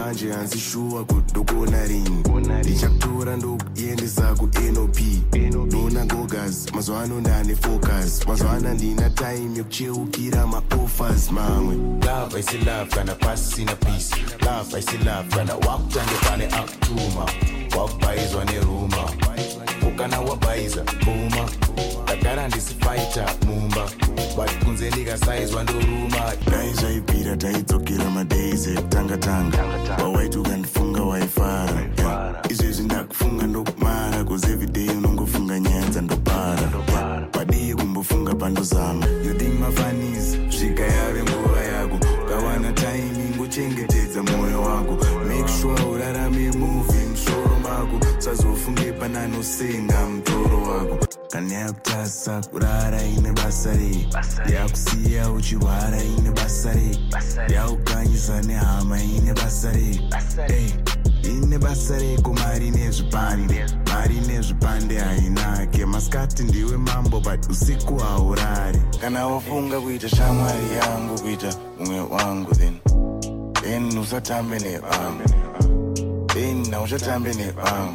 manje ansishua kudokona rini ndichakutora ndokuendesa ku-NOP nona ngogas mazwano ndane focus mazwana ndina time yokucheukira ma-offers mamwe. Love I see love kana pasi na peace. Love I see love kana wakutange pane akutuma wakubaizwa neruma ukana wabaiza buma takara ndisifaita mumba but kunze ndikasaizwa ndoruma daizvaipira taidzokera madays ekutanga-tanga wawaituka ndifunga waifara izvezvi ndakufunga ndokumara cause everyday unongofunga nyanza ndopara padii kumbofunga pandozama yoding mafanizi svika yave nguva yako ukawana time ngochengetedza mwoyo wako make sure urarame movie musoro mako usazofunge pananosenga mutoro wako kana yakutasa kurara ine basa rei yakusiya uchirwara ine basa rei yakuganyisa nehama ine basa rei ine basa reko mari nezvipande hainake masikati ndiwe mambo but usiku haurari kana wafunga kuita shamwari yangu kuita umwe wangu then usatambe nevangu nauchatambe nevangu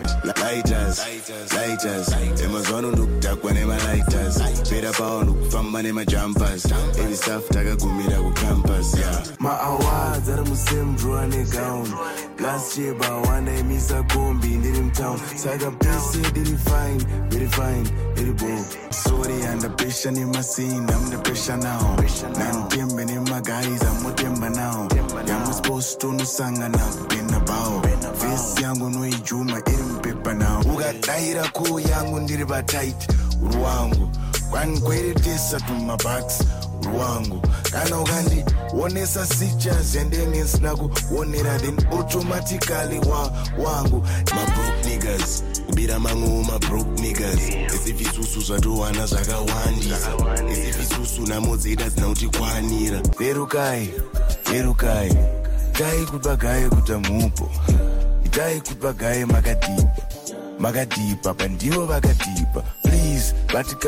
lighters emazwano ndokudhakwa nema-lighters pera pawo ndokufamba nema-jumpers every stuff takagumira kucampus ma-awards ari musemdrowa negown last year bawandaimisa kombi ndiri mutown saka pese diri fine very fine iri bo sorry andapesha nemasini amundapesha now nantembe nemagais amotemba now yamusupposed tonosangana kupenda bawo vesi yangu noijuma iri mupepa now ukadaira koo yangu ndiri pataiti uruwangu kwanikweretesa tumabhaks uruwangu kana ukandionesa sictures yandenesina kuonera then automatically wangu mabroke niggas kubira mangu mabroke niggas ezivisusu zvatowana zvakawandisa ezivisusu namodzeda dzinakutikwanira verukai itai kupagaye kuta mupo itai kupagaye makadipa pandivo vakadipa please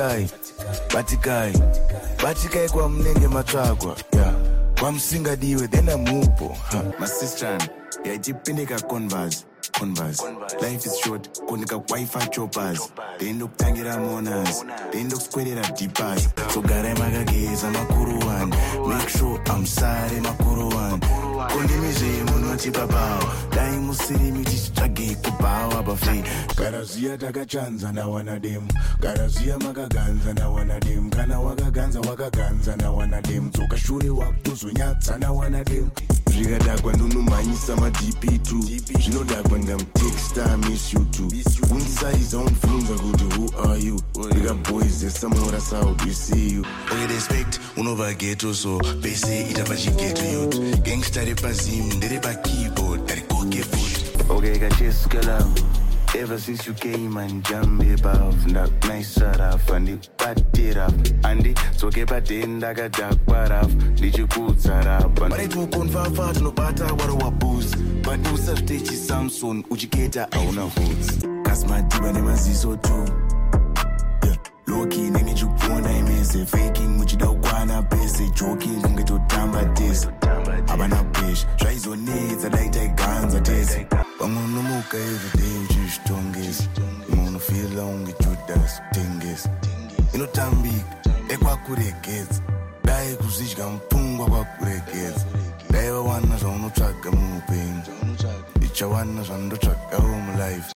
batikai kwamunenge matsvakwa kwamusingadiwe then amupo masistran yaitipindika converse life is short kunika wifi choppers ndindokutangira monas ndindokuswedera deepers so garai makageza makuru one make sure amusare makuru one kundimizve munotipa pawo dai musirimi tichitsvage kupawa bafe karaziya takachanza nawana demu karaziya makaganza nawana demu kana wakaganza nawana demu dzoka shure wakutozonyatsa nawana demu zvikadakwa ndonomhanyisa madp2 zvinodakwa ndamutexta miss you too unsaiza unfunza kuti who are you ndikaboyzesa mora south we see you okay respect unobva ghetto so pese ita pachigeto youth gangsta repazim ndere pakeyboard darikoke foot okay kachesuka love ever since you came and jambe above ndakunaisaraf andibatira andidzoke padenda kadakwaraf ndichikudzarapa mareitokonfafa tinobata waro wabooze but usazvitechi samson uchiketa hauna hoods kasimadiba nemaziso tu loki nenichikuona imese faking muchida kukwana pese joking kungetotamba tese havana pesha zvaizonetsa daitaiganza tese vamwe unomuka everyday uchizvitongesa imwe unofila unge judas kutengesa inotambika ekwakuregedza dai kuzvidya mupfungwa kwakuregedza dai vawana zvaunotsvaga muupenyu ichawana zvandotsvagawo mulife